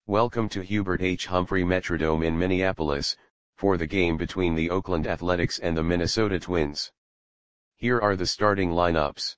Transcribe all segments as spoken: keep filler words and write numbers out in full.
Welcome to Hubert H. Humphrey Metrodome in Minneapolis, for the game between the Oakland Athletics and the Minnesota Twins. Here are the starting lineups.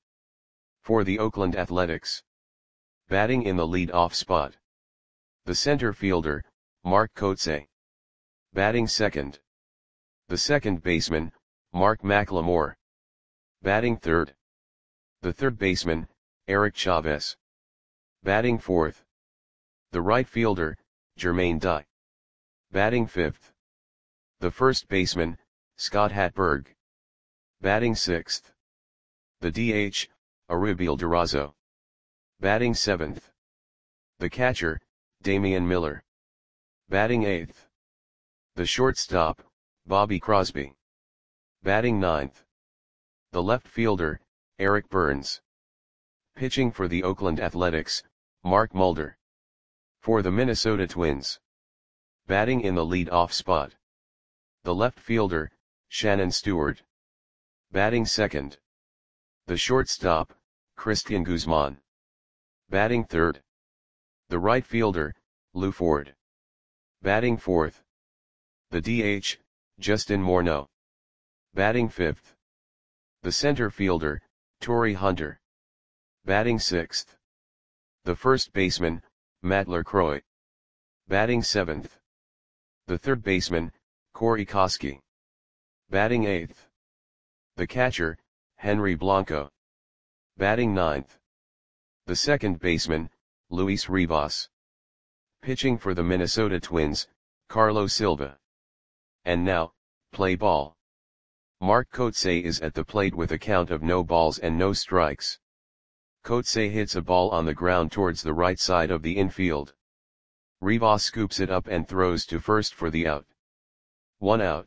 For the Oakland Athletics. Batting in the lead-off spot. The center fielder, Mark Kotsay. Batting second. The second baseman, Mark McLemore. Batting third. The third baseman, Eric Chavez. Batting fourth. The right fielder, Jermaine Dye. Batting fifth. The first baseman, Scott Hatteberg. Batting sixth. The D H, Arubiel Durazo. Batting seventh. The catcher, Damian Miller. Batting eighth. The shortstop, Bobby Crosby. Batting ninth. The left fielder, Eric Burns. Pitching for the Oakland Athletics, Mark Mulder. For the Minnesota Twins. Batting in the lead-off spot. The left fielder, Shannon Stewart. Batting second. The shortstop, Christian Guzman. Batting third. The right fielder, Lou Ford. Batting fourth. The D H, Justin Morneau. Batting fifth. The center fielder, Torii Hunter. Batting sixth. The first baseman, Matt LaCroix. Batting seventh. The third baseman, Corey Koskie. Batting eighth. The catcher, Henry Blanco. Batting ninth. The second baseman, Luis Rivas. Pitching for the Minnesota Twins, Carlos Silva. And now, play ball. Mark Kotsay is at the plate with a count of no balls and no strikes. Kotsay hits a ball on the ground towards the right side of the infield. Rivas scoops it up and throws to first for the out. One out.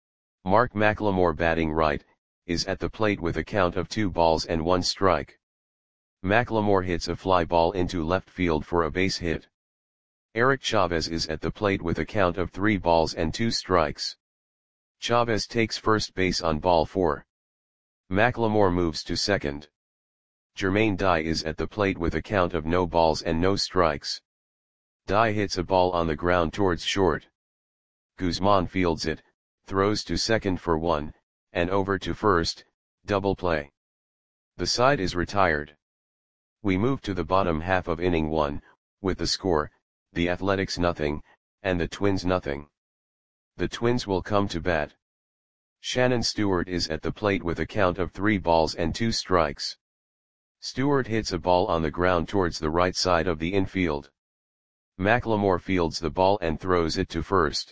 Mark McLemore, batting right, is at the plate with a count of two balls and one strike. McLemore hits a fly ball into left field for a base hit. Eric Chavez is at the plate with a count of three balls and two strikes. Chavez takes first base on ball four. McLemore moves to second. Jermaine Dye is at the plate with a count of no balls and no strikes. Dye hits a ball on the ground towards short. Guzman fields it, throws to second for one, and over to first, double play. The side is retired. We move to the bottom half of inning one, with the score, the Athletics nothing, and the Twins nothing. The Twins will come to bat. Shannon Stewart is at the plate with a count of three balls and two strikes. Stewart hits a ball on the ground towards the right side of the infield. McLemore fields the ball and throws it to first.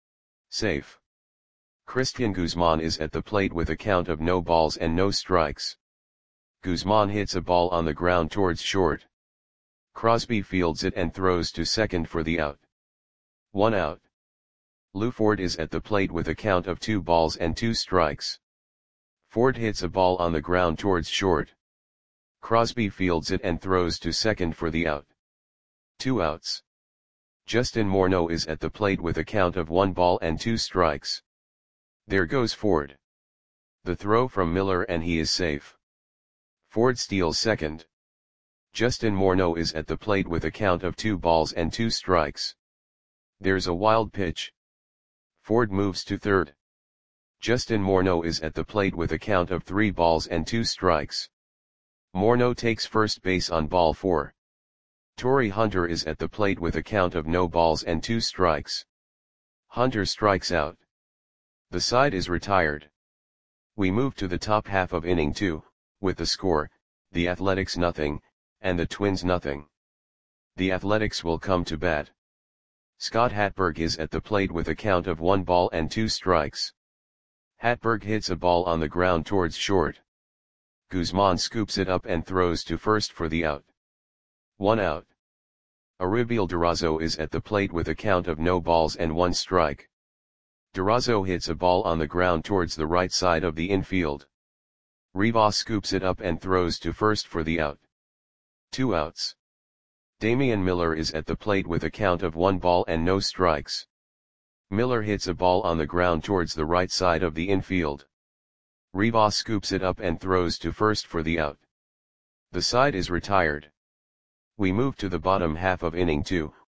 Safe. Christian Guzman is at the plate with a count of no balls and no strikes. Guzman hits a ball on the ground towards short. Crosby fields it and throws to second for the out. One out. Lou Ford is at the plate with a count of two balls and two strikes. Ford hits a ball on the ground towards short. Crosby fields it and throws to second for the out. Two outs. Justin Morneau is at the plate with a count of one ball and two strikes. There goes Ford. The throw from Miller and he is safe. Ford steals second. Justin Morneau is at the plate with a count of two balls and two strikes. There's a wild pitch. Ford moves to third. Justin Morneau is at the plate with a count of three balls and two strikes. Morneau takes first base on ball four. Torii Hunter is at the plate with a count of no balls and two strikes. Hunter strikes out. The side is retired. We move to the top half of inning two, with the score, the Athletics nothing, and the Twins nothing. The Athletics will come to bat. Scott Hatteberg is at the plate with a count of one ball and two strikes. Hatteberg hits a ball on the ground towards short. Guzman scoops it up and throws to first for the out. One out. Arubiel Durazo is at the plate with a count of no balls and one strike. Durazo hits a ball on the ground towards the right side of the infield. Rivas scoops it up and throws to first for the out. Two outs. Damian Miller is at the plate with a count of one ball and no strikes. Miller hits a ball on the ground towards the right side of the infield. Rivas scoops it up and throws to first for the out. The side is retired. We move to the bottom half of inning two,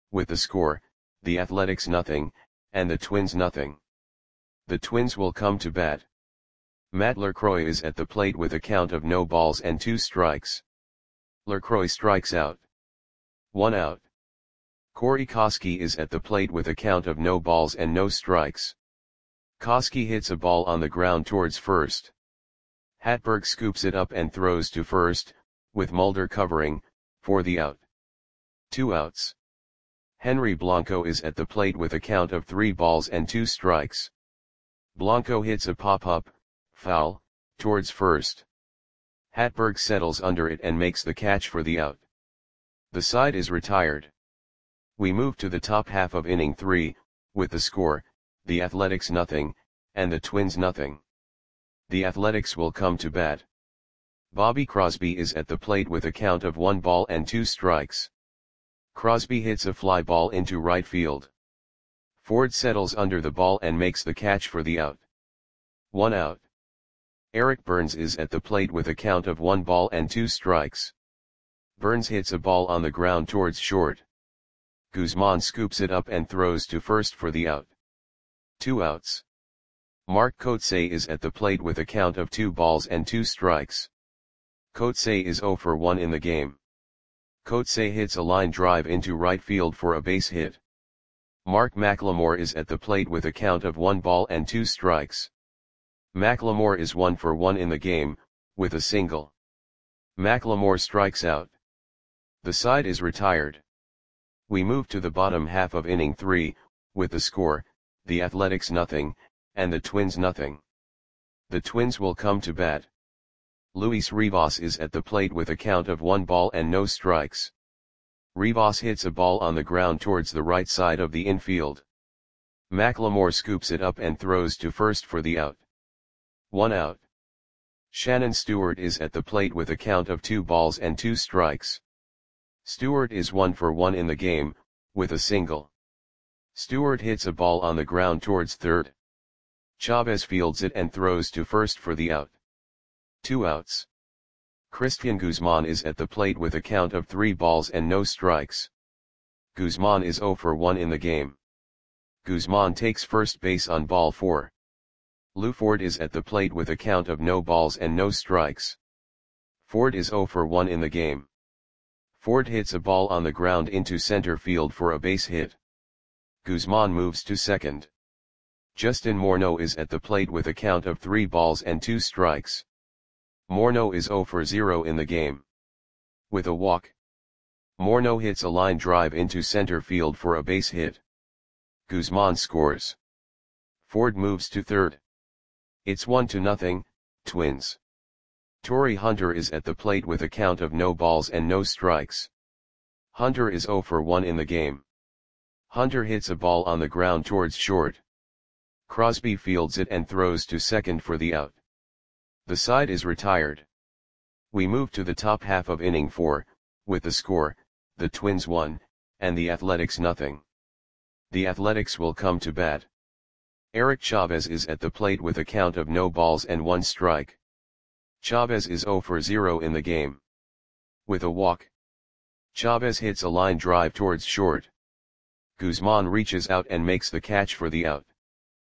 with the score, the Athletics nothing, and the Twins nothing. The Twins will come to bat. Matt LaCroix is at the plate with a count of no balls and two strikes. LaCroix strikes out. One out. Corey Koskie is at the plate with a count of no balls and no strikes. Koskie hits a ball on the ground towards first. Hatberg scoops it up and throws to first, with Mulder covering, for the out. Two outs. Henry Blanco is at the plate with a count of three balls and two strikes. Blanco hits a pop-up, foul, towards first. Hatberg settles under it and makes the catch for the out. The side is retired. We move to the top half of inning three, with the score, the Athletics nothing, and the Twins nothing. The Athletics will come to bat. Bobby Crosby is at the plate with a count of one ball and two strikes. Crosby hits a fly ball into right field. Ford settles under the ball and makes the catch for the out. One out. Eric Burns is at the plate with a count of one ball and two strikes. Burns hits a ball on the ground towards short. Guzman scoops it up and throws to first for the out. Two outs. Mark Kotsay is at the plate with a count of two balls and two strikes. Kotsay is oh for one in the game. Kotsay hits a line drive into right field for a base hit. Mark McLemore is at the plate with a count of one ball and two strikes. McLemore is one for one in the game, with a single. McLemore strikes out. The side is retired. We move to the bottom half of inning three, with the score, the Athletics nothing, and the Twins nothing. The Twins will come to bat. Luis Rivas is at the plate with a count of one ball and no strikes. Rivas hits a ball on the ground towards the right side of the infield. McLemore scoops it up and throws to first for the out. One out. Shannon Stewart is at the plate with a count of two balls and two strikes. Stewart is one for one in the game, with a single. Stewart hits a ball on the ground towards third. Chavez fields it and throws to first for the out. Two outs. Christian Guzman is at the plate with a count of three balls and no strikes. Guzman is oh for one in the game. Guzman takes first base on ball four. Lou Ford is at the plate with a count of no balls and no strikes. Ford is oh for one in the game. Ford hits a ball on the ground into center field for a base hit. Guzman moves to second. Justin Morneau is at the plate with a count of three balls and two strikes. Morneau is oh for zero in the game. With a walk. Morneau hits a line drive into center field for a base hit. Guzman scores. Ford moves to third. It's one to nothing, Twins. Torrey Hunter is at the plate with a count of no balls and no strikes. Hunter is oh for one in the game. Hunter hits a ball on the ground towards short. Crosby fields it and throws to second for the out. The side is retired. We move to the top half of inning four, with the score, the Twins one, and the Athletics nothing. The Athletics will come to bat. Eric Chavez is at the plate with a count of no balls and one strike. Chavez is oh for zero in the game. With a walk. Chavez hits a line drive towards short. Guzman reaches out and makes the catch for the out.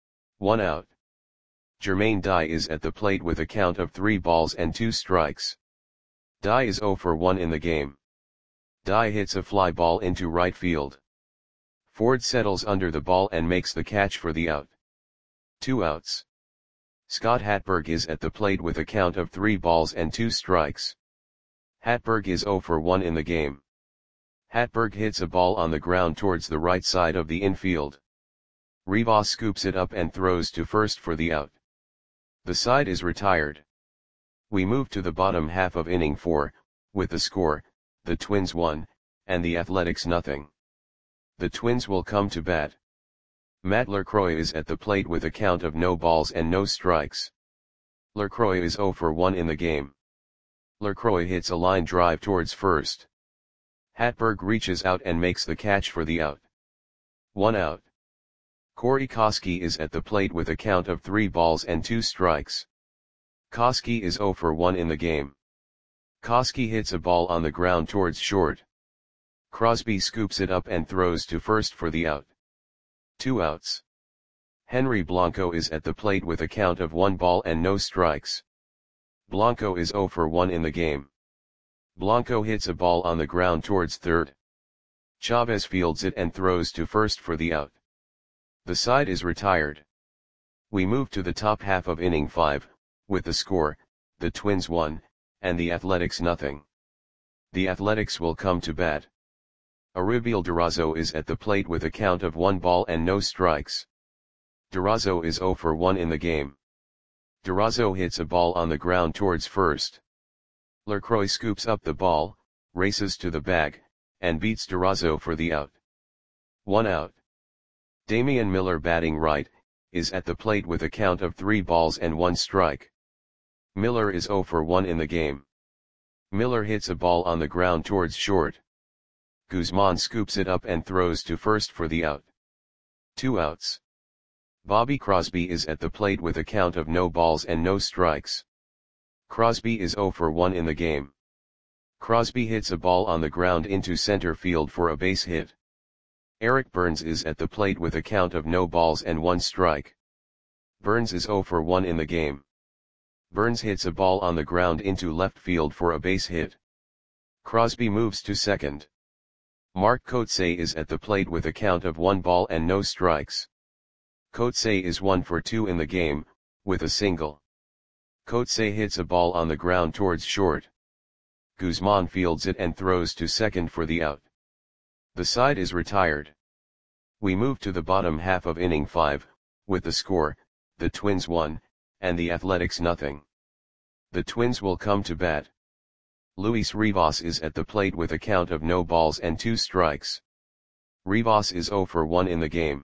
One out. Jermaine Dye is at the plate with a count of three balls and two strikes. Dye is oh for one in the game. Dye hits a fly ball into right field. Ford settles under the ball and makes the catch for the out. Two outs. Scott Hatberg is at the plate with a count of three balls and two strikes. Hatberg is oh for one in the game. Hatberg hits a ball on the ground towards the right side of the infield. Rivas scoops it up and throws to first for the out. The side is retired. We move to the bottom half of inning four, with the score, the Twins one, and the Athletics nothing. The Twins will come to bat. Matt LaCroix is at the plate with a count of no balls and no strikes. LaCroix is oh for one in the game. LaCroix hits a line drive towards first. Hatberg reaches out and makes the catch for the out. One out. Corey Koskie is at the plate with a count of three balls and two strikes. Koskie is oh for one in the game. Koskie hits a ball on the ground towards short. Crosby scoops it up and throws to first for the out. Two outs. Henry Blanco is at the plate with a count of one ball and no strikes. Blanco is oh for one in the game. Blanco hits a ball on the ground towards third. Chavez fields it and throws to first for the out. The side is retired. We move to the top half of inning five, with the score, the Twins one, and the Athletics nothing. The Athletics will come to bat. Aríbal Durazo is at the plate with a count of one ball and no strikes. Durazo is oh for one in the game. Durazo hits a ball on the ground towards first. Lucroy scoops up the ball, races to the bag, and beats Durazo for the out. One out. Damian Miller, batting right, is at the plate with a count of three balls and one strike. Miller is oh for one in the game. Miller hits a ball on the ground towards short. Guzman scoops it up and throws to first for the out. Two outs. Bobby Crosby is at the plate with a count of no balls and no strikes. Crosby is oh for one in the game. Crosby hits a ball on the ground into center field for a base hit. Eric Burns is at the plate with a count of no balls and one strike. Burns is oh for one in the game. Burns hits a ball on the ground into left field for a base hit. Crosby moves to second. Mark Kotsay is at the plate with a count of one ball and no strikes. Kotsay is one for two in the game, with a single. Kotsay hits a ball on the ground towards short. Guzman fields it and throws to second for the out. The side is retired. We move to the bottom half of inning five, with the score, the Twins one, and the Athletics nothing. The Twins will come to bat. Luis Rivas is at the plate with a count of no balls and two strikes. Rivas is oh for one in the game.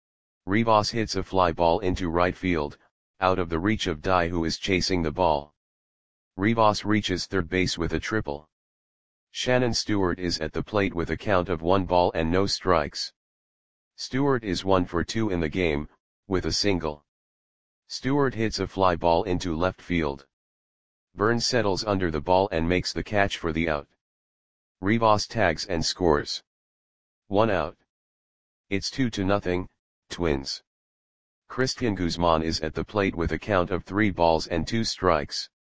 Rivas hits a fly ball into right field, out of the reach of Dye, who is chasing the ball. Rivas reaches third base with a triple. Shannon Stewart is at the plate with a count of one ball and no strikes. Stewart is one for two in the game, with a single. Stewart hits a fly ball into left field. Burns settles under the ball and makes the catch for the out. Rivas tags and scores. One out. It's two to nothing, Twins. Christian Guzman is at the plate with a count of three balls and two strikes.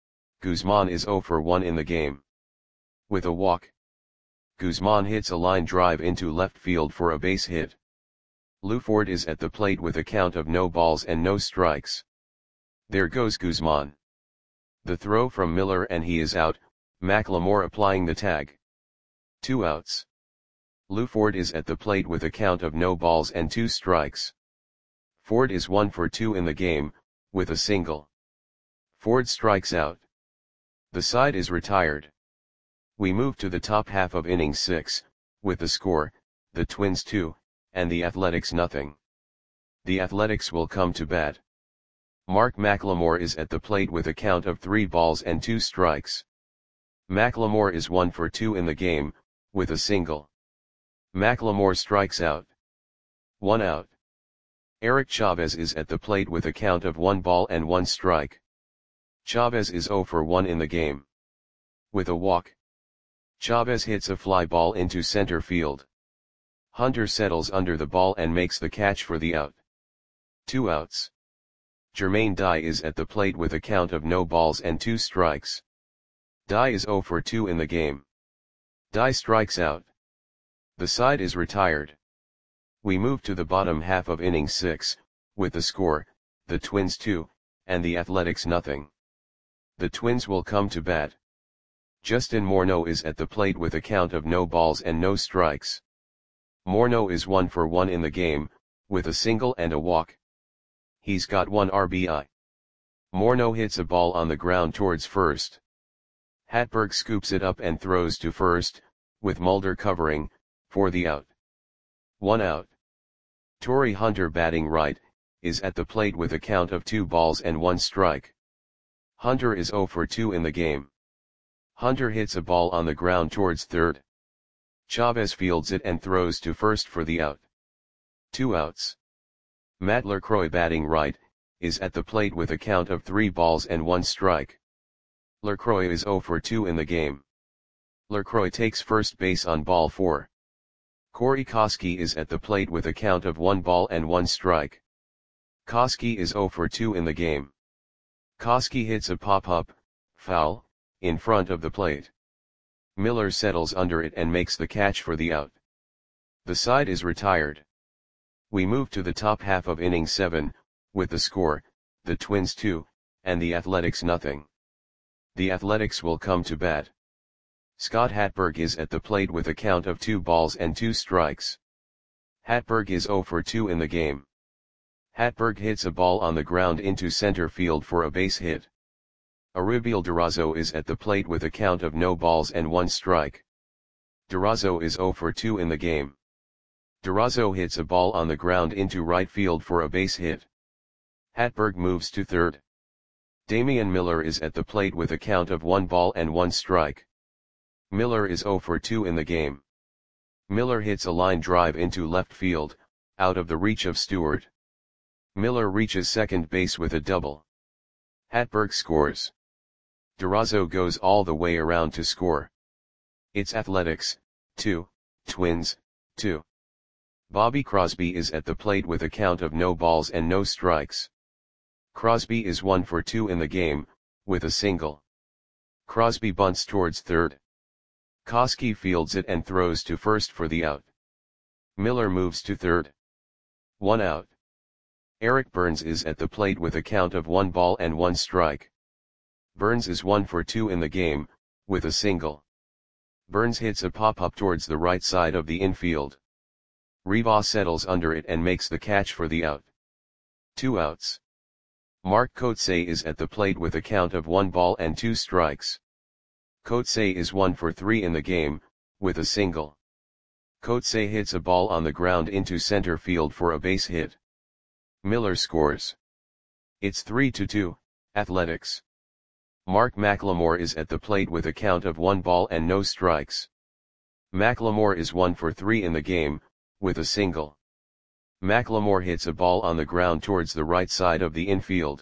Guzman is oh for one in the game. With a walk. Guzman hits a line drive into left field for a base hit. Lew Ford is at the plate with a count of no balls and no strikes. There goes Guzman. The throw from Miller and he is out, McLemore applying the tag. Two outs. Lew Ford is at the plate with a count of no balls and two strikes. Ford is one for two in the game, with a single. Ford strikes out. The side is retired. We move to the top half of inning six, with the score, the Twins two, and the Athletics nothing. The Athletics will come to bat. Mark McLemore is at the plate with a count of three balls and two strikes. McLemore is one for two in the game, with a single. McLemore strikes out. One out. Eric Chavez is at the plate with a count of one ball and one strike. Chavez is oh for one in the game. With a walk. Chavez hits a fly ball into center field. Hunter settles under the ball and makes the catch for the out. Two outs. Jermaine Dye is at the plate with a count of no balls and two strikes. Dye is oh for two in the game. Dye strikes out. The side is retired. We move to the bottom half of inning six, with the score, the Twins two, and the Athletics nothing. The Twins will come to bat. Justin Morneau is at the plate with a count of no balls and no strikes. Morneau is one for one in the game, with a single and a walk. He's got one R B I. Morneau hits a ball on the ground towards first. Hatberg scoops it up and throws to first, with Mulder covering, for the out. One out. Torrey Hunter, batting right, is at the plate with a count of two balls and one strike. Hunter is oh for two in the game. Hunter hits a ball on the ground towards third. Chavez fields it and throws to first for the out. Two outs. Matt LaCroix, batting right, is at the plate with a count of three balls and one strike. LaCroix is oh for two in the game. LaCroix takes first base on ball four. Corey Koski is at the plate with a count of one ball and one strike. Koski is zero for two in the game. Koski hits a pop-up, foul, in front of the plate. Miller settles under it and makes the catch for the out. The side is retired. We move to the top half of inning seven, with the score, the Twins two, and the Athletics nothing. The Athletics will come to bat. Scott Hatberg is at the plate with a count of two balls and two strikes. Hatberg is zero for two in the game. Hatberg hits a ball on the ground into center field for a base hit. Arubiel Durazo is at the plate with a count of no balls and one strike. Durazo is zero for two in the game. Durazo hits a ball on the ground into right field for a base hit. Hatberg moves to third. Damian Miller is at the plate with a count of one ball and one strike. Miller is zero for two in the game. Miller hits a line drive into left field, out of the reach of Stewart. Miller reaches second base with a double. Hatberg scores. Durazo goes all the way around to score. It's Athletics, two, Twins, two. Bobby Crosby is at the plate with a count of no balls and no strikes. Crosby is one for two in the game, with a single. Crosby bunts towards third. Koski fields it and throws to first for the out. Miller moves to third. One out. Eric Burns is at the plate with a count of one ball and one strike. Burns is one for two in the game, with a single. Burns hits a pop-up towards the right side of the infield. Rivas settles under it and makes the catch for the out. Two outs. Mark Kotsay is at the plate with a count of one ball and two strikes. Kotsay is one for three in the game, with a single. Kotsay hits a ball on the ground into center field for a base hit. Miller scores. It's three to two, Athletics. Mark McLemore is at the plate with a count of one ball and no strikes. McLemore is one for three in the game, with a single. McLemore hits a ball on the ground towards the right side of the infield.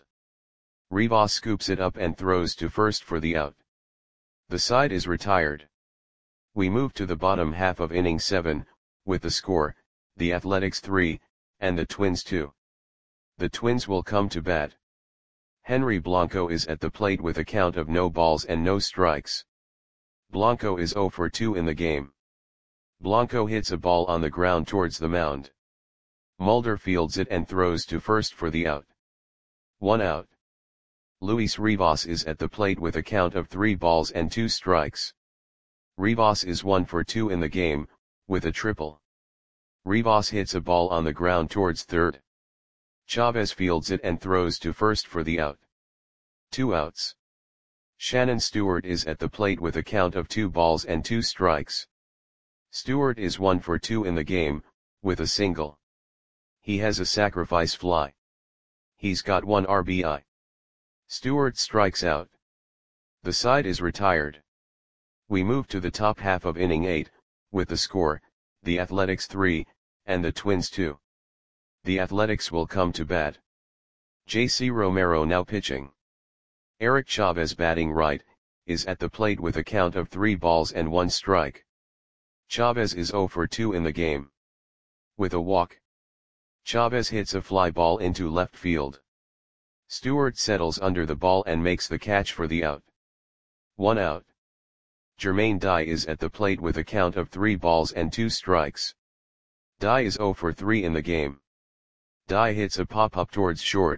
Rivas scoops it up and throws to first for the out. The side is retired. We move to the bottom half of inning seven, with the score, the Athletics three, and the Twins two. The Twins will come to bat. Henry Blanco is at the plate with a count of no balls and no strikes. Blanco is zero for two in the game. Blanco hits a ball on the ground towards the mound. Mulder fields it and throws to first for the out. One out. Luis Rivas is at the plate with a count of three balls and two strikes. Rivas is one for two in the game, with a triple. Rivas hits a ball on the ground towards third. Chavez fields it and throws to first for the out. Two outs. Shannon Stewart is at the plate with a count of two balls and two strikes. Stewart is one for two in the game, with a single. He has a sacrifice fly. He's got one R B I. Stewart strikes out. The side is retired. We move to the top half of inning eight, with the score, the Athletics three, and the Twins two. The Athletics will come to bat. J C Romero now pitching. Eric Chavez batting right, is at the plate with a count of three balls and one strike. Chavez is zero for two in the game. With a walk. Chavez hits a fly ball into left field. Stewart settles under the ball and makes the catch for the out. One out. Jermaine Dye is at the plate with a count of three balls and two strikes. Dye is zero for three in the game. Dye hits a pop-up towards short.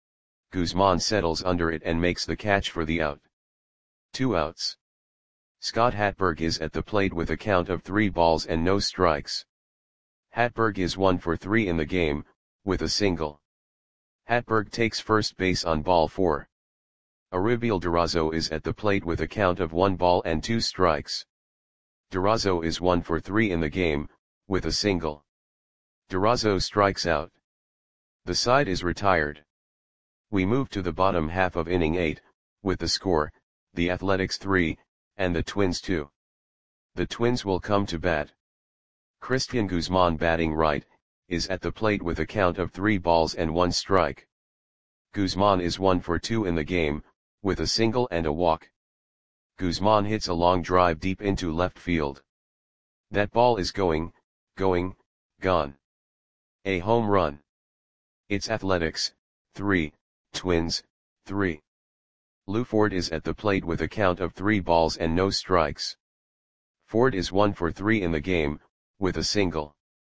Guzman settles under it and makes the catch for the out. Two outs. Scott Hatberg is at the plate with a count of three balls and no strikes. Hatberg is one for three in the game, with a single. Hatberg takes first base on ball four. Arubiel Durazo is at the plate with a count of one ball and two strikes. Durazo is one for three in the game, with a single. Durazo strikes out. The side is retired. We move to the bottom half of inning eight, with the score, the Athletics three, and the Twins two. The Twins will come to bat. Christian Guzman batting right, is at the plate with a count of three balls and one strike. Guzman is one for two in the game, with a single and a walk. Guzman hits a long drive deep into left field. That ball is going, going, gone. A home run. It's Athletics, three, Twins, three. Lew Ford is at the plate with a count of three balls and no strikes. Ford is one for three in the game, with a single.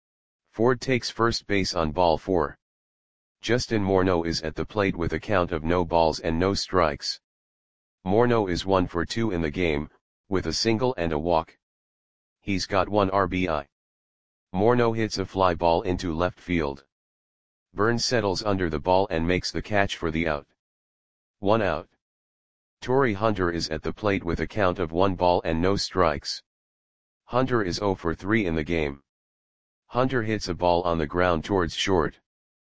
Ford takes first base on ball four. Justin Morneau is at the plate with a count of no balls and no strikes. Morneau is one for two in the game, with a single and a walk. He's got one R B I. Morneau hits a fly ball into left field. Burns settles under the ball and makes the catch for the out. One out. Torii Hunter is at the plate with a count of one ball and no strikes. Hunter is zero for three in the game. Hunter hits a ball on the ground towards short.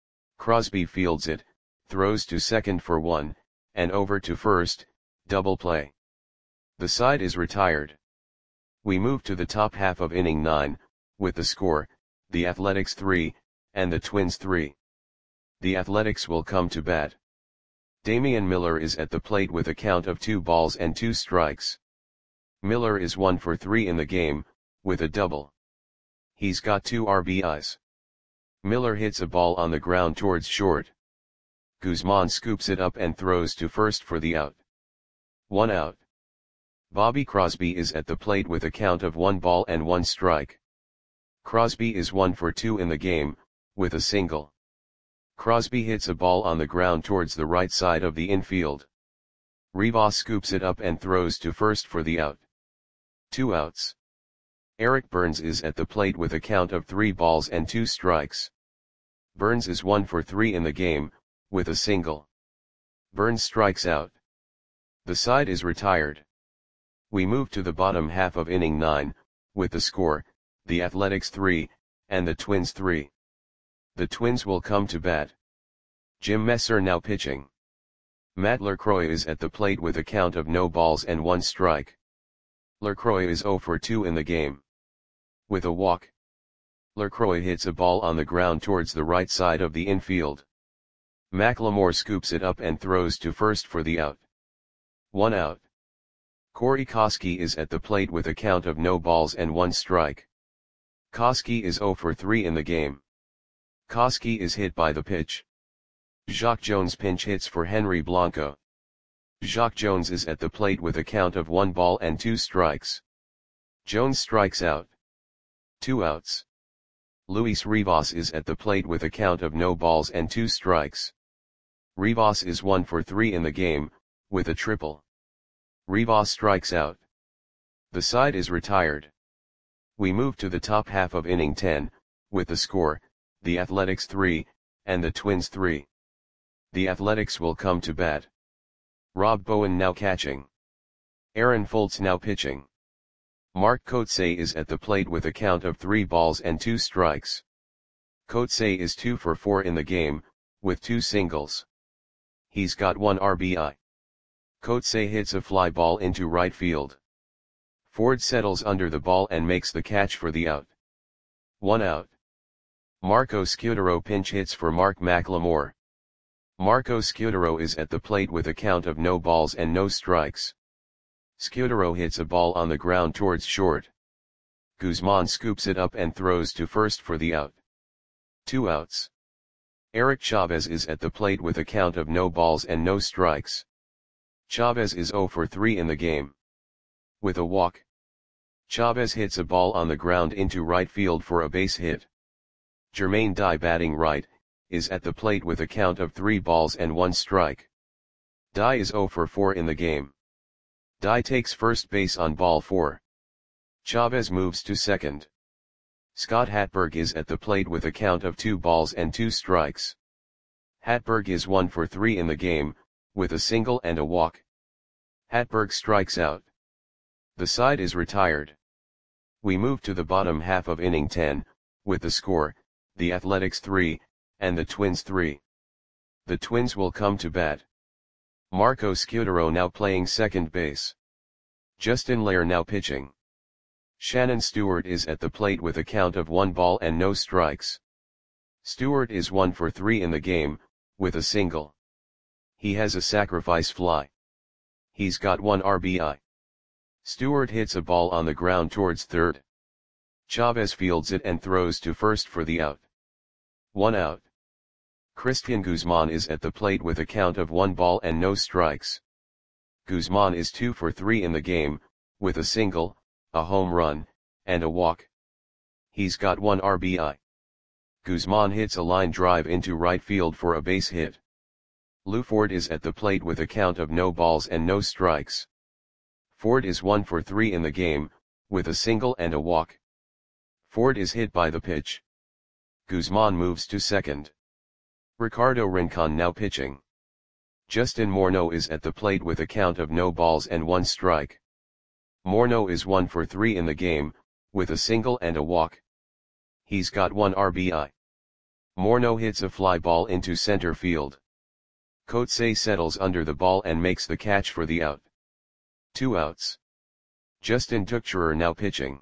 Crosby fields it, throws to second for one, and over to first, double play. The side is retired. We move to the top half of inning nine, with the score, the Athletics three, and the Twins three. The Athletics will come to bat. Damian Miller is at the plate with a count of two balls and two strikes. Miller is one for three in the game, with a double. He's got two R B Is. Miller hits a ball on the ground towards short. Guzman scoops it up and throws to first for the out. One out. Bobby Crosby is at the plate with a count of one ball and one strike. Crosby is one for two in the game, with a single. Crosby hits a ball on the ground towards the right side of the infield. Rivas scoops it up and throws to first for the out. Two outs. Eric Burns is at the plate with a count of three balls and two strikes. Burns is one for three in the game, with a single. Burns strikes out. The side is retired. We move to the bottom half of inning nine, with the score, the Athletics three, and the Twins three. The Twins will come to bat. Jim Messer now pitching. Matt LaCroix is at the plate with a count of no balls and one strike. LaCroix is zero for two in the game. With a walk. LaCroix hits a ball on the ground towards the right side of the infield. McLemore scoops it up and throws to first for the out. One out. Corey Koskie is at the plate with a count of no balls and one strike. Koskie is zero for three in the game. Koskie is hit by the pitch. Jacque Jones pinch hits for Henry Blanco. Jacque Jones is at the plate with a count of one ball and two strikes. Jones strikes out. Two outs. Luis Rivas is at the plate with a count of no balls and two strikes. Rivas is one for three in the game, with a triple. Rivas strikes out. The side is retired. We move to the top half of inning ten, with the score, the Athletics three, and the Twins three. The Athletics will come to bat. Rob Bowen now catching. Aaron Foltz now pitching. Mark Kotsay is at the plate with a count of three balls and two strikes. Kotsay is two for four in the game, with two singles. He's got one R B I. Kotsay hits a fly ball into right field. Ford settles under the ball and makes the catch for the out. One out. Marco Scutaro pinch hits for Mark McLemore. Marco Scutaro is at the plate with a count of no balls and no strikes. Scutaro hits a ball on the ground towards short. Guzman scoops it up and throws to first for the out. Two outs. Eric Chavez is at the plate with a count of no balls and no strikes. Chavez is zero for three in the game. With a walk. Chavez hits a ball on the ground into right field for a base hit. Jermaine Dye batting right, is at the plate with a count of three balls and one strike. Dye is zero for four in the game. Dye takes first base on ball four. Chavez moves to second. Scott Hatberg is at the plate with a count of two balls and two strikes. Hatberg is one for three in the game, with a single and a walk. Hatberg strikes out. The side is retired. We move to the bottom half of inning ten, with the score, the Athletics three, and the Twins three. The Twins will come to bat. Marco Scutaro now playing second base. Justin Lair now pitching. Shannon Stewart is at the plate with a count of one ball and no strikes. Stewart is one for three in the game, with a single. He has a sacrifice fly. He's got one R B I. Stewart hits a ball on the ground towards third. Chavez fields it and throws to first for the out. One out. Christian Guzman is at the plate with a count of one ball and no strikes. Guzman is two for three in the game, with a single, a home run, and a walk. He's got one R B I. Guzman hits a line drive into right field for a base hit. Lou Ford is at the plate with a count of no balls and no strikes. Ford is one for three in the game, with a single and a walk. Ford is hit by the pitch. Guzman moves to second. Ricardo Rincon now pitching. Justin Morneau is at the plate with a count of no balls and one strike. Morneau is one for three in the game, with a single and a walk. He's got one R B I. Morneau hits a fly ball into center field. Coetzee settles under the ball and makes the catch for the out. Two outs. Justin Tuchscherer now pitching.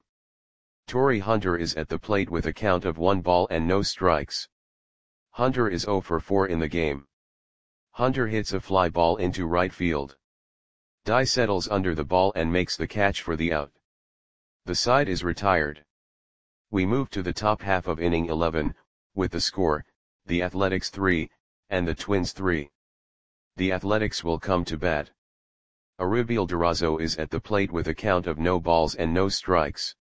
Torii Hunter is at the plate with a count of one ball and no strikes. Hunter is zero for four in the game. Hunter hits a fly ball into right field. Dye settles under the ball and makes the catch for the out. The side is retired. We move to the top half of inning eleven, with the score, the Athletics three, and the Twins three. The Athletics will come to bat. Arubiel Durazo is at the plate with a count of no balls and no strikes.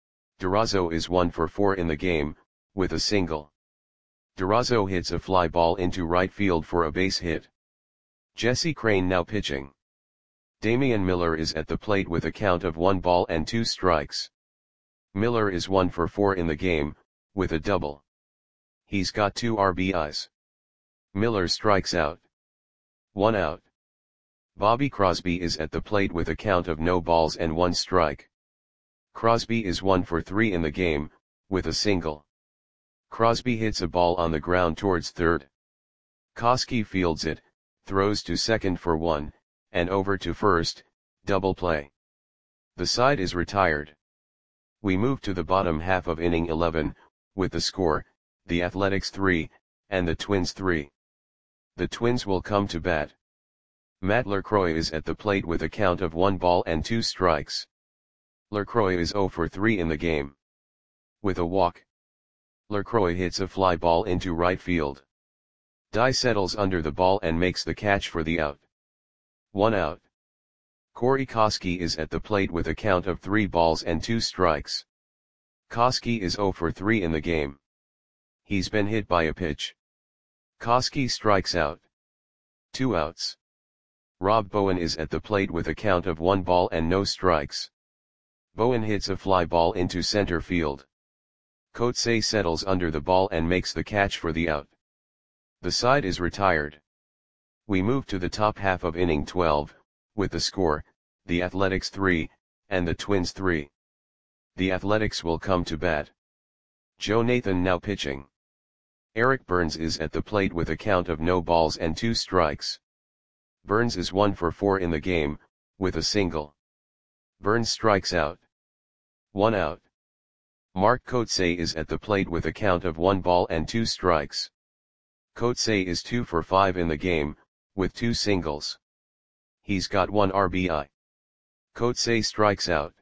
Durazo is one for four in the game, with a single. Durazo hits a fly ball into right field for a base hit. Jesse Crain now pitching. Damian Miller is at the plate with a count of one ball and two strikes. Miller is one for four in the game, with a double. He's got two R B Is. Miller strikes out. One out. Bobby Crosby is at the plate with a count of no balls and one strike. Crosby is one for three in the game, with a single. Crosby hits a ball on the ground towards third. Koski fields it, throws to second for one, and over to first, double play. The side is retired. We move to the bottom half of inning eleven, with the score, the Athletics three, and the Twins three. The Twins will come to bat. Matt LaCroix is at the plate with a count of one ball and two strikes. LaCroix is zero for three in the game. With a walk. LaCroix hits a fly ball into right field. Dye settles under the ball and makes the catch for the out. One out. Corey Koski is at the plate with a count of three balls and two strikes. Koski is zero for three in the game. He's been hit by a pitch. Koski strikes out. Two outs. Rob Bowen is at the plate with a count of one ball and no strikes. Bowen hits a fly ball into center field. Coetzee settles under the ball and makes the catch for the out. The side is retired. We move to the top half of inning twelve, with the score, the Athletics three, and the Twins three. The Athletics will come to bat. Joe Nathan now pitching. Eric Burns is at the plate with a count of no balls and two strikes. Burns is one for four in the game, with a single. Burns strikes out. One out. Mark Coetzee is at the plate with a count of one ball and two strikes. Coetzee is two for five in the game, with two singles. He's got one R B I. Coetzee strikes out.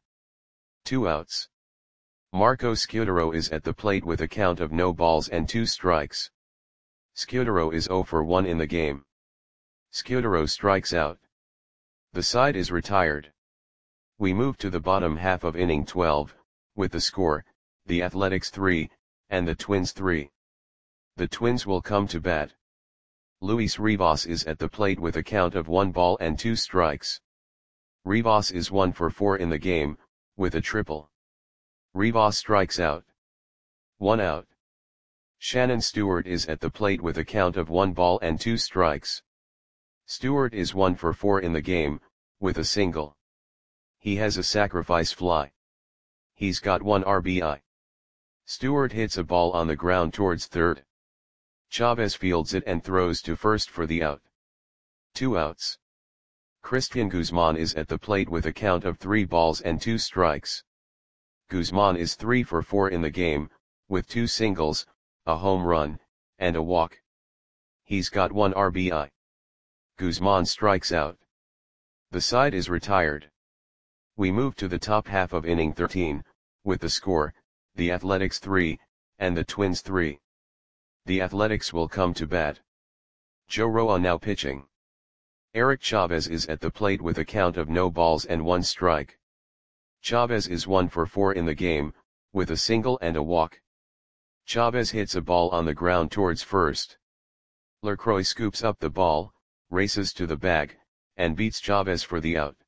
Two outs. Marco Scudero is at the plate with a count of no balls and two strikes. Scudero is zero for one in the game. Scudero strikes out. The side is retired. We move to the bottom half of inning twelve, with the score, the Athletics three, and the Twins three. The Twins will come to bat. Luis Rivas is at the plate with a count of one ball and two strikes. Rivas is one for four in the game, with a triple. Rivas strikes out. One out. Shannon Stewart is at the plate with a count of one ball and two strikes. Stewart is one for four in the game, with a single. He has a sacrifice fly. He's got one R B I. Stewart hits a ball on the ground towards third. Chavez fields it and throws to first for the out. Two outs. Christian Guzman is at the plate with a count of three balls and two strikes. Guzman is three for four in the game, with two singles, a home run, and a walk. He's got one R B I. Guzman strikes out. The side is retired. We move to the top half of inning thirteen, with the score, the Athletics three, and the Twins three. The Athletics will come to bat. Joe Roa now pitching. Eric Chavez is at the plate with a count of no balls and one strike. Chavez is one for four in the game, with a single and a walk. Chavez hits a ball on the ground towards first. LaCroix scoops up the ball, races to the bag, and beats Chavez for the out.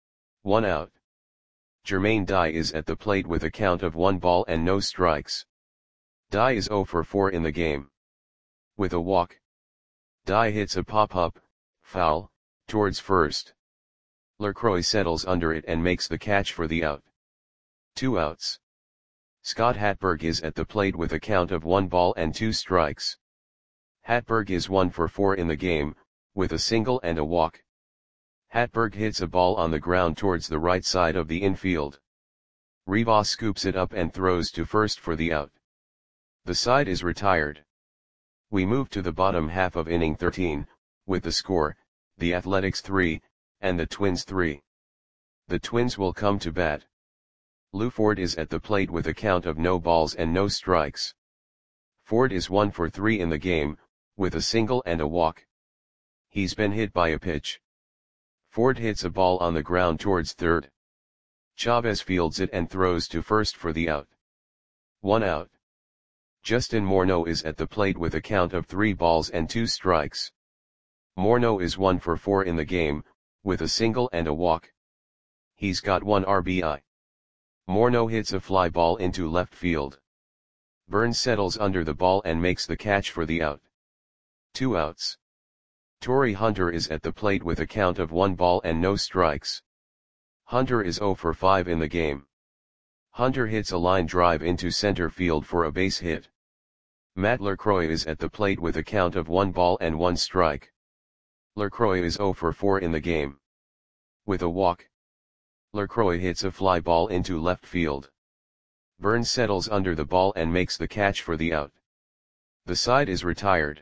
One out. Jermaine Dye is at the plate with a count of one ball and no strikes. Dye is zero for four in the game. With a walk. Dye hits a pop-up, foul, towards first. LaCroix settles under it and makes the catch for the out. Two outs. Scott Hatberg is at the plate with a count of one ball and two strikes. Hatberg is one for four in the game, with a single and a walk. Hatberg hits a ball on the ground towards the right side of the infield. Rivas scoops it up and throws to first for the out. The side is retired. We move to the bottom half of inning thirteen, with the score, the Athletics three, and the Twins three. The Twins will come to bat. Lou Ford is at the plate with a count of no balls and no strikes. Ford is one for three in the game, with a single and a walk. He's been hit by a pitch. Ford hits a ball on the ground towards third. Chavez fields it and throws to first for the out. One out. Justin Morneau is at the plate with a count of three balls and two strikes. Morneau is one for four in the game, with a single and a walk. He's got one R B I. Morneau hits a fly ball into left field. Burns settles under the ball and makes the catch for the out. Two outs. Torrey Hunter is at the plate with a count of one ball and no strikes. Hunter is zero for five in the game. Hunter hits a line drive into center field for a base hit. Matt LaCroix is at the plate with a count of one ball and one strike. LaCroix is zero for four in the game. With a walk. LaCroix hits a fly ball into left field. Burns settles under the ball and makes the catch for the out. The side is retired.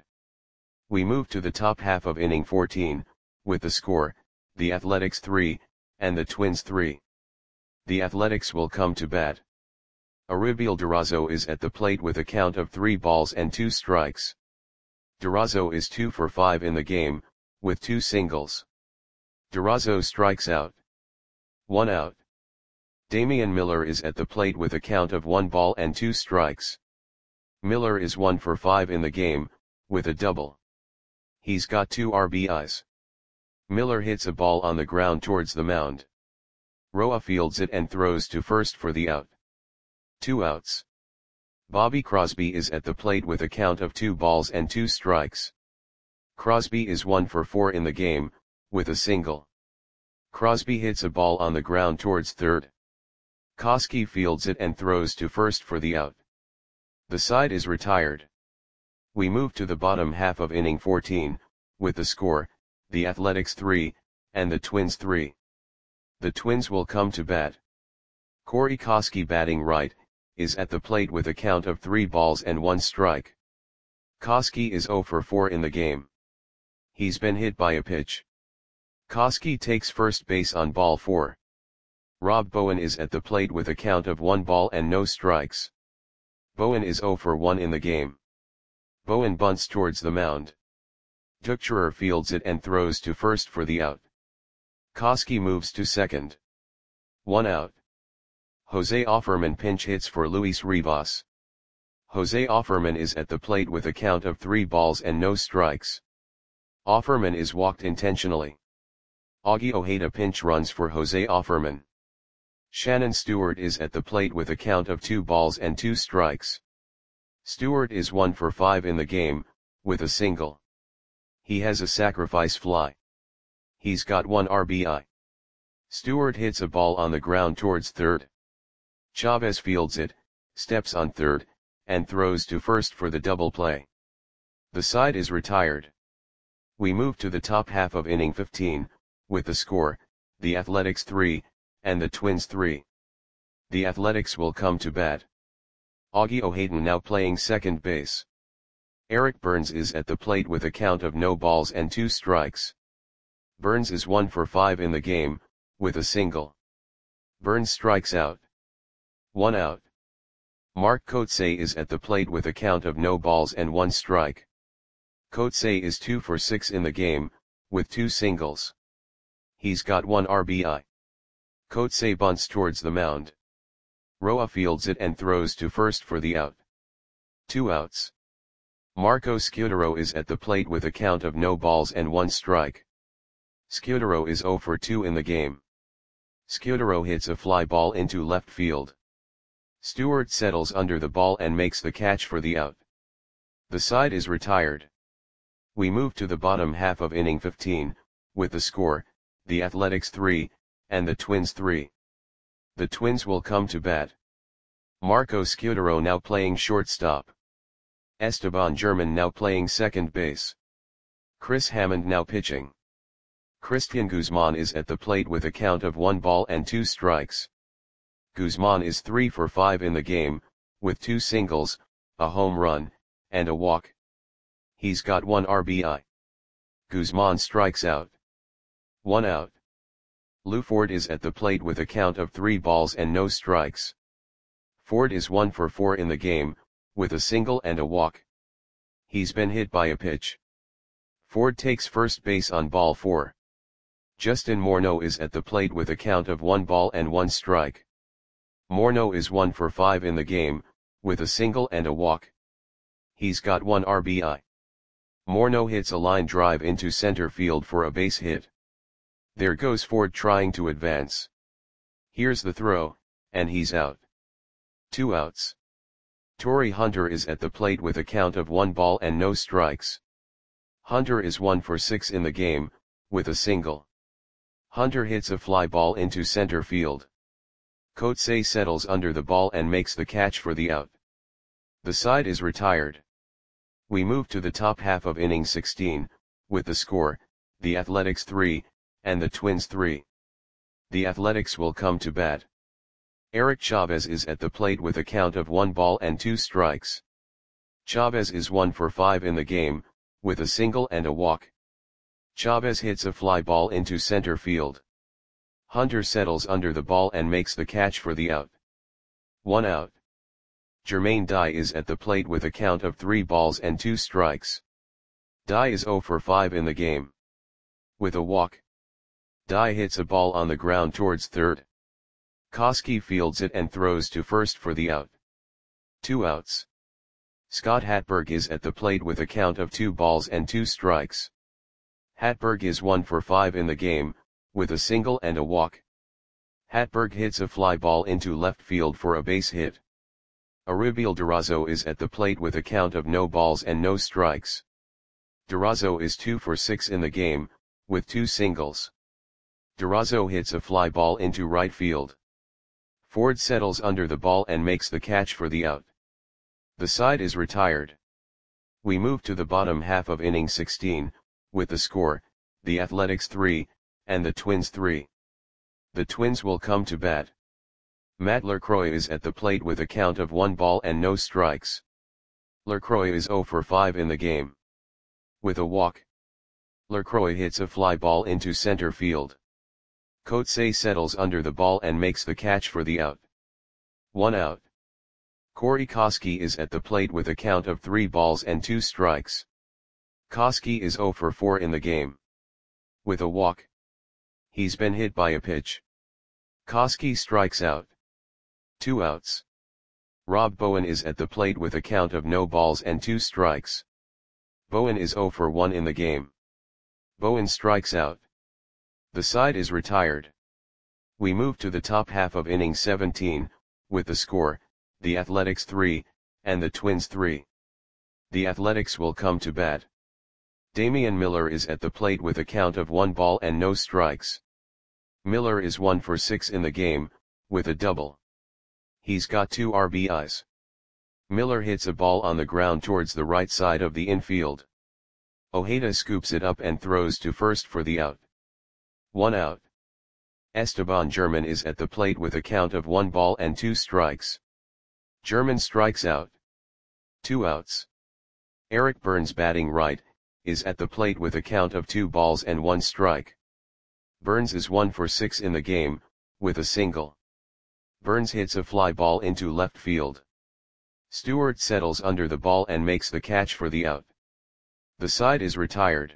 We move to the top half of inning fourteen, with the score, the Athletics three, and the Twins three. The Athletics will come to bat. Aribiel Durazo is at the plate with a count of three balls and two strikes. Durazo is two for five in the game, with two singles. Durazo strikes out. One out. Damian Miller is at the plate with a count of one ball and two strikes. Miller is one for five in the game, with a double. He's got two R B Is. Miller hits a ball on the ground towards the mound. Roa fields it and throws to first for the out. Two outs. Bobby Crosby is at the plate with a count of two balls and two strikes. Crosby is one for four in the game, with a single. Crosby hits a ball on the ground towards third. Koski fields it and throws to first for the out. The side is retired. We move to the bottom half of inning fourteen, with the score, the Athletics three, and the Twins three. The Twins will come to bat. Corey Koski, batting right, is at the plate with a count of three balls and one strike. Koski is zero for four in the game. He's been hit by a pitch. Koski takes first base on ball four. Rob Bowen is at the plate with a count of one ball and no strikes. Bowen is zero for one in the game. Bowen bunts towards the mound. Duchscherer fields it and throws to first for the out. Koski moves to second. One out. Jose Offerman pinch hits for Luis Rivas. Jose Offerman is at the plate with a count of three balls and no strikes. Offerman is walked intentionally. Augie Ojeda pinch runs for Jose Offerman. Shannon Stewart is at the plate with a count of two balls and two strikes. Stewart is one for five in the game, with a single. He has a sacrifice fly. He's got one R B I. Stewart hits a ball on the ground towards third. Chavez fields it, steps on third, and throws to first for the double play. The side is retired. We move to the top half of inning fifteen, with the score, the Athletics three, and the Twins three. The Athletics will come to bat. Augie Ojeda now playing second base. Eric Burns is at the plate with a count of no balls and two strikes. Burns is one for five in the game, with a single. Burns strikes out. One out. Mark Kotsay is at the plate with a count of no balls and one strike. Kotsay is two for six in the game, with two singles. He's got one R B I. Kotsay bunts towards the mound. Roa fields it and throws to first for the out. Two outs. Marco Scutaro is at the plate with a count of no balls and one strike. Scutaro is zero for two in the game. Scutaro hits a fly ball into left field. Stewart settles under the ball and makes the catch for the out. The side is retired. We move to the bottom half of inning fifteen, with the score, the Athletics three, and the Twins three. The Twins will come to bat. Marco Scutaro now playing shortstop. Esteban German now playing second base. Chris Hammond now pitching. Christian Guzman is at the plate with a count of one ball and two strikes. Guzman is three for five in the game, with two singles, a home run, and a walk. He's got one R B I. Guzman strikes out. One out. Lou Ford is at the plate with a count of three balls and no strikes. Ford is one for four in the game, with a single and a walk. He's been hit by a pitch. Ford takes first base on ball four. Justin Morneau is at the plate with a count of one ball and one strike. Morneau is one for five in the game, with a single and a walk. He's got one R B I. Morneau hits a line drive into center field for a base hit. There goes Ford trying to advance. Here's the throw, and he's out. Two outs. Torrey Hunter is at the plate with a count of one ball and no strikes. Hunter is one for six in the game, with a single. Hunter hits a fly ball into center field. Kotsay settles under the ball and makes the catch for the out. The side is retired. We move to the top half of inning sixteen, with the score, the Athletics three, and the Twins three. The Athletics will come to bat. Eric Chavez is at the plate with a count of one ball and two strikes. Chavez is one for five in the game, with a single and a walk. Chavez hits a fly ball into center field. Hunter settles under the ball and makes the catch for the out. One out. Jermaine Dye is at the plate with a count of three balls and two strikes. Dye is zero for five in the game. With a walk. Dye hits a ball on the ground towards third. Koski fields it and throws to first for the out. Two outs. Scott Hatberg is at the plate with a count of two balls and two strikes. Hatberg is one for five in the game, with a single and a walk. Hatberg hits a fly ball into left field for a base hit. Aribiel Durazo is at the plate with a count of no balls and no strikes. Durazo is two for six in the game, with two singles. Durazo hits a fly ball into right field. Ford settles under the ball and makes the catch for the out. The side is retired. We move to the bottom half of inning sixteen, with the score, the Athletics three, and the Twins three. The Twins will come to bat. Matt LaCroix is at the plate with a count of one ball and no strikes. LaCroix is zero for five in the game. With a walk. LaCroix hits a fly ball into center field. Kotsay settles under the ball and makes the catch for the out. One out. Corey Koski is at the plate with a count of three balls and two strikes. Koski is zero for four in the game. With a walk. He's been hit by a pitch. Koski strikes out. Two outs. Rob Bowen is at the plate with a count of no balls and two strikes. Bowen is zero for one in the game. Bowen strikes out. The side is retired. We move to the top half of inning seventeen, with the score, the Athletics three, and the Twins three. The Athletics will come to bat. Damian Miller is at the plate with a count of one ball and no strikes. Miller is one for six in the game, with a double. He's got two R B Is. Miller hits a ball on the ground towards the right side of the infield. Ojeda scoops it up and throws to first for the out. One out. Esteban German is at the plate with a count of one ball and two strikes. German strikes out. Two outs. Eric Burns, batting right, is at the plate with a count of two balls and one strike. Burns is one for six in the game, with a single. Burns hits a fly ball into left field. Stewart settles under the ball and makes the catch for the out. The side is retired.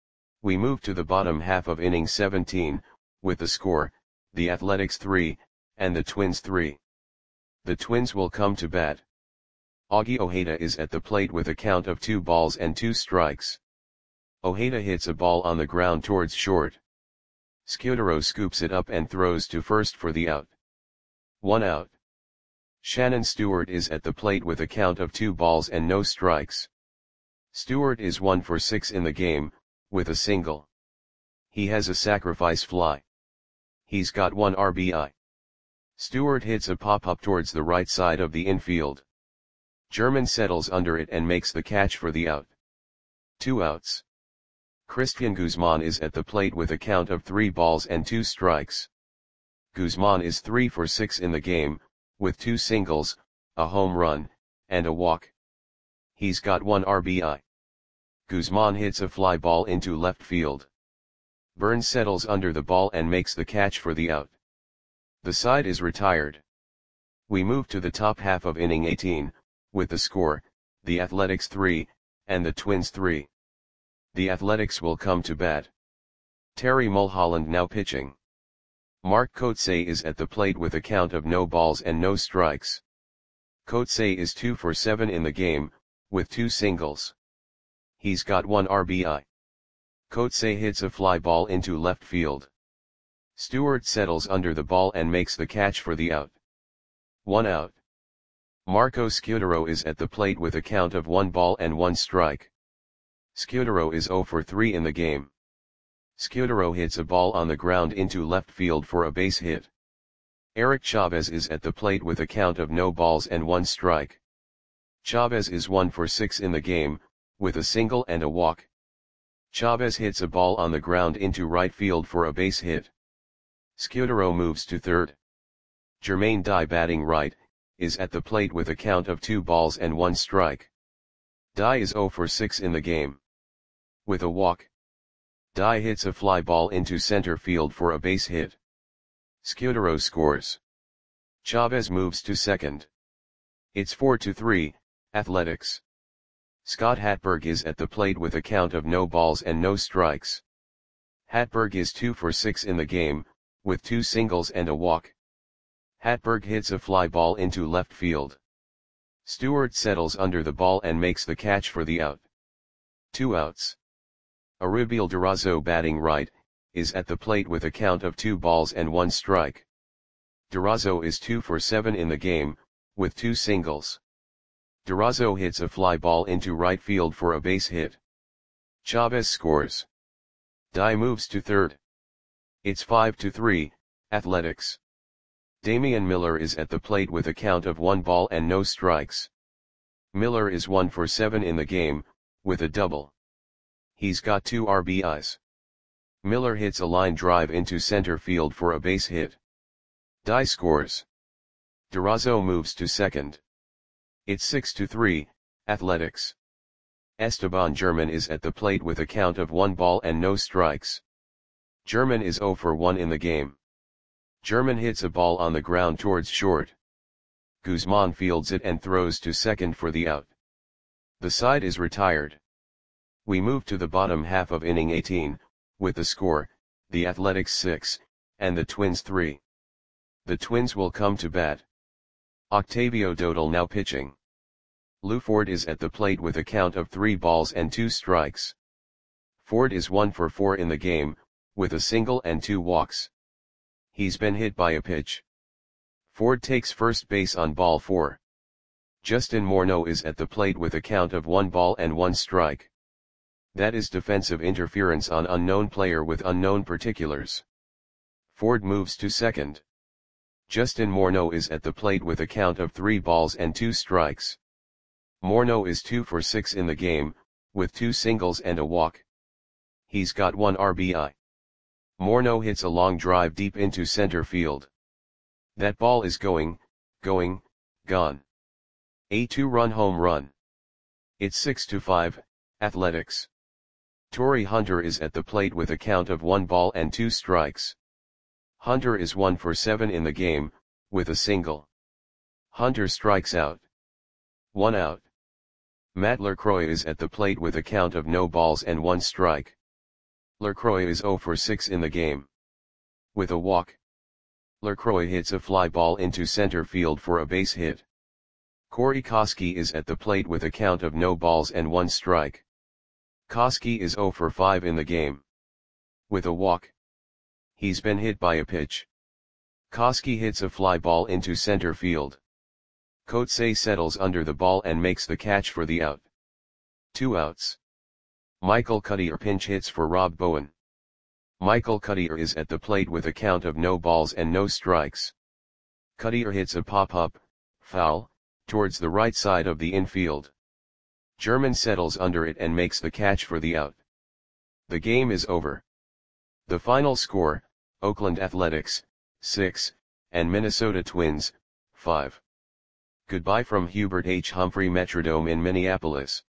We move to the bottom half of inning seventeen, with the score, the Athletics three, and the Twins three. The Twins will come to bat. Augie Ojeda is at the plate with a count of two balls and two strikes. Ojeda hits a ball on the ground towards short. Scudero scoops it up and throws to first for the out. One out. Shannon Stewart is at the plate with a count of two balls and no strikes. Stewart is one for six in the game, with a single. He has a sacrifice fly. He's got one R B I. Stewart hits a pop-up towards the right side of the infield. German settles under it and makes the catch for the out. Two outs. Christian Guzman is at the plate with a count of three balls and two strikes. Guzman is three for six in the game, with two singles, a home run, and a walk. He's got one R B I. Guzman hits a fly ball into left field. Burns settles under the ball and makes the catch for the out. The side is retired. We move to the top half of inning eighteen, with the score, the Athletics three, and the Twins three. The Athletics will come to bat. Terry Mulholland now pitching. Mark Kotsay is at the plate with a count of no balls and no strikes. Kotsay is two for seven in the game, with two singles. He's got one R B I. Kotsay hits a fly ball into left field. Stewart settles under the ball and makes the catch for the out. One out. Marco Scudero is at the plate with a count of one ball and one strike. Scudero is zero for three in the game. Scudero hits a ball on the ground into left field for a base hit. Eric Chavez is at the plate with a count of no balls and one strike. Chavez is one for six in the game, with a single and a walk. Chavez hits a ball on the ground into right field for a base hit. Scudero moves to third. Jermaine Dye, batting right, is at the plate with a count of two balls and one strike. Dye is zero for six in the game. With a walk. Dye hits a fly ball into center field for a base hit. Scudero scores. Chavez moves to second. It's four to three, Athletics. Scott Hatberg is at the plate with a count of no balls and no strikes. Hatberg is two for six in the game, with two singles and a walk. Hatberg hits a fly ball into left field. Stewart settles under the ball and makes the catch for the out. Two outs. Aribiel Durazo, batting right, is at the plate with a count of two balls and one strike. Durazo is two for seven in the game, with two singles. Durazo hits a fly ball into right field for a base hit. Chavez scores. Dye moves to third. It's five to three, Athletics. Damian Miller is at the plate with a count of one ball and no strikes. Miller is one for seven in the game, with a double. He's got two R B Is. Miller hits a line drive into center field for a base hit. Dye scores. Durazo moves to second. It's six to three, Athletics. Esteban German is at the plate with a count of one ball and no strikes. German is zero for one in the game. German hits a ball on the ground towards short. Guzman fields it and throws to second for the out. The side is retired. We move to the bottom half of inning eighteen, with the score, the Athletics six, and the Twins three. The Twins will come to bat. Octavio Dodal now pitching. Lou Ford is at the plate with a count of three balls and two strikes. Ford is one for four in the game, with a single and two walks. He's been hit by a pitch. Ford takes first base on ball four. Justin Morneau is at the plate with a count of one ball and one strike. That is defensive interference on unknown player with unknown particulars. Ford moves to second. Justin Morneau is at the plate with a count of three balls and two strikes. Morneau is two for six in the game, with two singles and a walk. He's got one R B I. Morneau hits a long drive deep into center field. That ball is going, going, gone. A two-run home run. It's six to five, Athletics. Torrey Hunter is at the plate with a count of one ball and two strikes. Hunter is one for seven in the game, with a single. Hunter strikes out. One out. Matt LaCroix is at the plate with a count of no balls and one strike. LaCroix is zero for six in the game. With a walk, LaCroix hits a fly ball into center field for a base hit. Corey Koskie is at the plate with a count of no balls and one strike. Koskie is zero for five in the game. With a walk, he's been hit by a pitch. Koskie hits a fly ball into center field. Kotsay settles under the ball and makes the catch for the out. Two outs. Michael Cuddyer pinch hits for Rob Bowen. Michael Cuddyer is at the plate with a count of no balls and no strikes. Cuddyer hits a pop-up, foul, towards the right side of the infield. German settles under it and makes the catch for the out. The game is over. The final score, Oakland Athletics, six, and Minnesota Twins, five. Goodbye from Hubert H. Humphrey Metrodome in Minneapolis.